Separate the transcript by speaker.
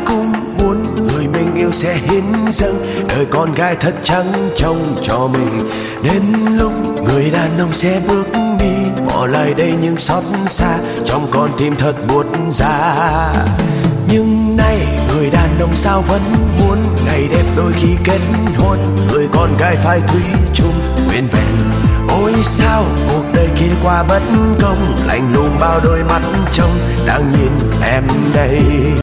Speaker 1: cũng muốn người mình yêu sẽ hiến dâng đời con gái thật trắng trông cho mình. Đến lúc người đàn ông sẽ bước đi bỏ lại đây nhưng xót xa trong con tim thật buốt giá. Nhưng nay người đàn ông sao vẫn muốn ngày đẹp đôi khi kết hôn, người con gái phải thủy chung nguyên vẹn. Ôi sao cuộc đời kia qua bất công, lạnh lùng bao đôi mắt trông đang nhìn em đây.